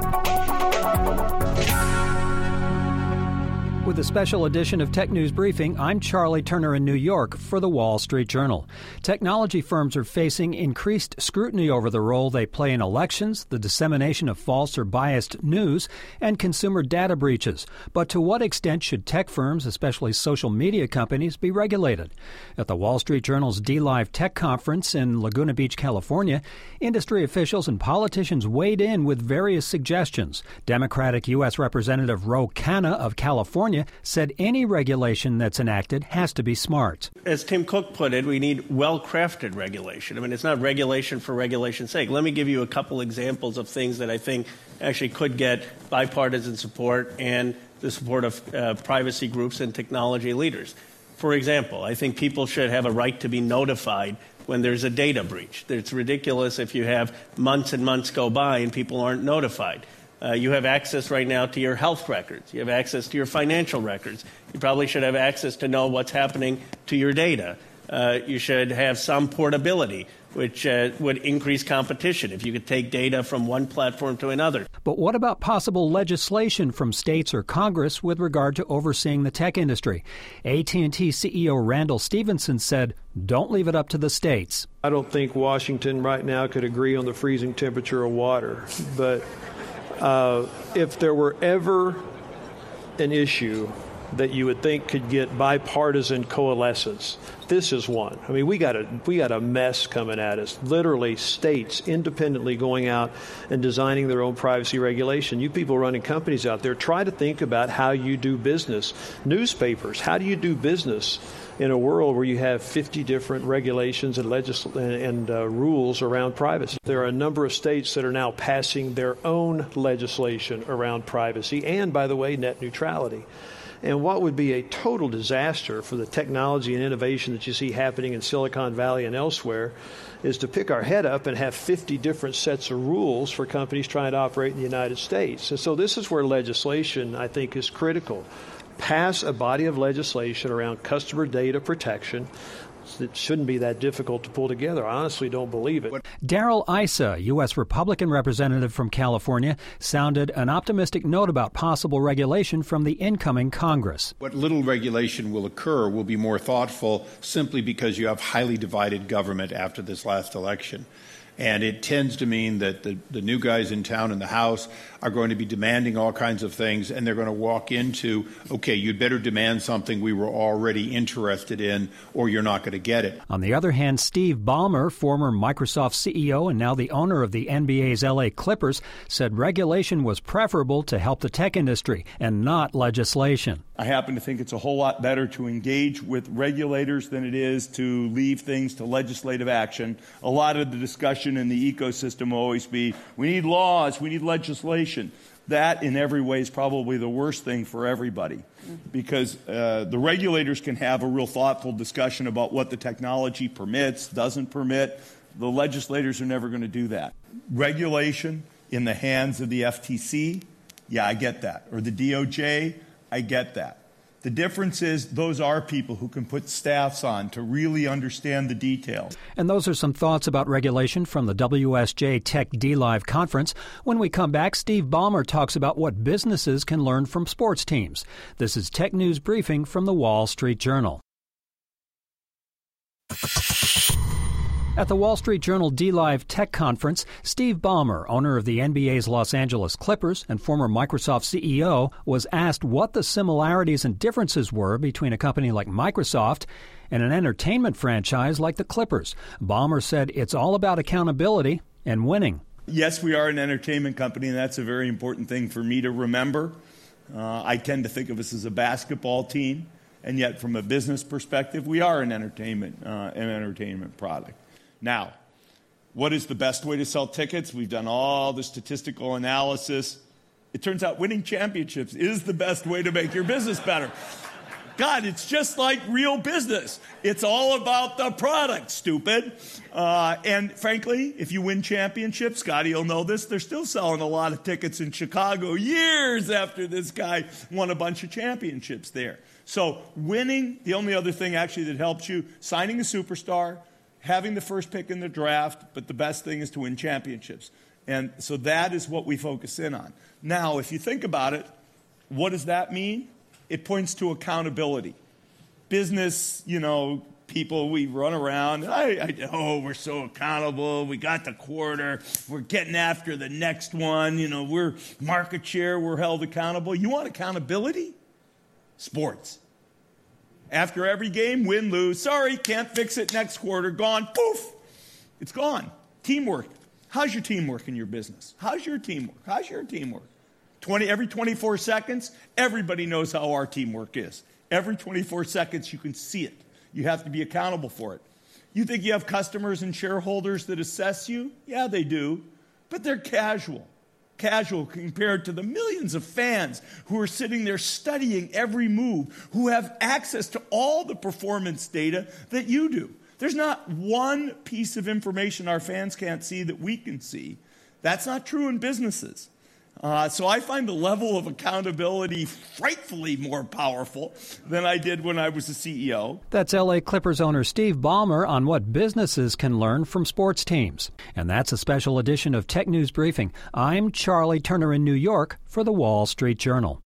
With a special edition of Tech News Briefing, I'm Charlie Turner in New York for The Wall Street Journal. Technology firms are facing increased scrutiny over the role they play in elections, the dissemination of false or biased news, and consumer data breaches. But to what extent should tech firms, especially social media companies, be regulated? At the Wall Street Journal's DLive Tech Conference in Laguna Beach, California, industry officials and politicians weighed in with various suggestions. Democratic U.S. Representative Ro Khanna of California said any regulation that's enacted has to be smart. As Tim Cook put it, we need well-crafted regulation. I mean, it's not regulation for regulation's sake. Let me give you a couple examples of things that I think actually could get bipartisan support and the support of privacy groups and technology leaders. For example, I think people should have a right to be notified when there's a data breach. It's ridiculous if you have months and months go by and people aren't notified. You have access right now to your health records. You have access to your financial records. You probably should have access to know what's happening to your data. You should have some portability, which would increase competition if you could take data from one platform to another. But what about possible legislation from states or Congress with regard to overseeing the tech industry? AT&T CEO Randall Stephenson said, "Don't leave it up to the states." I don't think Washington right now could agree on the freezing temperature of water, but if there were ever an issue that you would think could get bipartisan coalescence, this is one. I mean, we got a mess coming at us. Literally, states independently going out and designing their own privacy regulation. You people running companies out there, try to think about how you do business. Newspapers, how do you do business in a world where you have 50 different regulations and rules around privacy? There are a number of states that are now passing their own legislation around privacy and, by the way, net neutrality. And what would be a total disaster for the technology and innovation that you see happening in Silicon Valley and elsewhere is to pick our head up and have 50 different sets of rules for companies trying to operate in the United States. And so this is where legislation, I think, is critical. Pass a body of legislation around customer data protection. It shouldn't be that difficult to pull together. I honestly don't believe it. Darrell Issa, U.S. Republican representative from California, sounded an optimistic note about possible regulation from the incoming Congress. What little regulation will occur will be more thoughtful simply because you have highly divided government after this last election. And it tends to mean that the new guys in town in the House are going to be demanding all kinds of things, and they're going to walk into, okay, you'd better demand something we were already interested in, or you're not going to get it. On the other hand, Steve Ballmer, former Microsoft CEO and now the owner of the NBA's LA Clippers, said regulation was preferable to help the tech industry and not legislation. I happen to think it's a whole lot better to engage with regulators than it is to leave things to legislative action. A lot of the discussion in the ecosystem will always be, we need laws, we need legislation. That, in every way, is probably the worst thing for everybody, because the regulators can have a real thoughtful discussion about what the technology permits, doesn't permit. The legislators are never going to do that. Regulation in the hands of the FTC, yeah, I get that. Or the DOJ, I get that. The difference is those are people who can put staffs on to really understand the details. And those are some thoughts about regulation from the WSJ Tech DLive conference. When we come back, Steve Ballmer talks about what businesses can learn from sports teams. This is Tech News Briefing from the Wall Street Journal. At the Wall Street Journal DLive Tech Conference, Steve Ballmer, owner of the NBA's Los Angeles Clippers and former Microsoft CEO, was asked what the similarities and differences were between a company like Microsoft and an entertainment franchise like the Clippers. Ballmer said it's all about accountability and winning. Yes, we are an entertainment company, and that's a very important thing for me to remember. I tend to think of us as a basketball team, and yet from a business perspective, we are an entertainment product. Now, what is the best way to sell tickets? We've done all the statistical analysis. It turns out winning championships is the best way to make your business better. God, it's just like real business. It's all about the product, stupid. And frankly, if you win championships, Scotty will know this, they're still selling a lot of tickets in Chicago years after this guy won a bunch of championships there. So winning, the only other thing actually that helps you, signing a superstar, having the first pick in the draft, but the best thing is to win championships. And so that is what we focus in on. Now, if you think about it, what does that mean? It points to accountability. Business, people, we run around, we're so accountable, we got the quarter, we're getting after the next one, we're market share, we're held accountable. You want accountability? Sports. After every game, win, lose, sorry, can't fix it, next quarter, gone, poof, it's gone. Teamwork. How's your teamwork in your business? How's your teamwork? Every 24 seconds, everybody knows how our teamwork is. Every 24 seconds, you can see it. You have to be accountable for it. You think you have customers and shareholders that assess you? Yeah, they do. But they're casual. Casual compared to the millions of fans who are sitting there studying every move, who have access to all the performance data that you do. There's not one piece of information our fans can't see that we can see. That's not true in businesses. So I find the level of accountability frightfully more powerful than I did when I was the CEO. That's L.A. Clippers owner Steve Ballmer on what businesses can learn from sports teams. And that's a special edition of Tech News Briefing. I'm Charlie Turner in New York for the Wall Street Journal.